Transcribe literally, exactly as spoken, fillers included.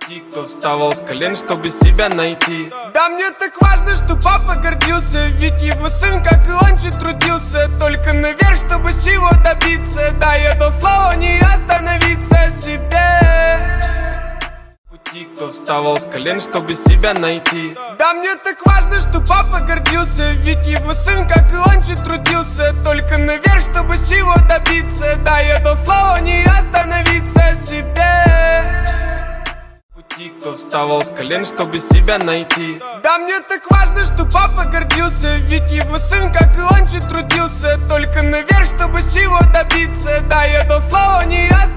пути, кто вставал с колен, чтобы себя найти. Да мне так важно, что папа гордился, ведь его сын, как и он, же трудился только наверх, чтобы всего добиться. Да, я дал слово не остановиться себе. Пути, кто вставал с колен, чтобы себя найти. Да мне так важно, что папа гордился, ведь его сын, как и он, же трудился только наверх, чтобы всего добиться. Да, я дал слово не остановиться себе. Пути, кто вставал с колен, чтобы себя найти. Да мне так важно, что папа гордился, ведь его сын, как и он, же трудился только наверх, чтобы всего добиться. Да, я дал слово не остановиться.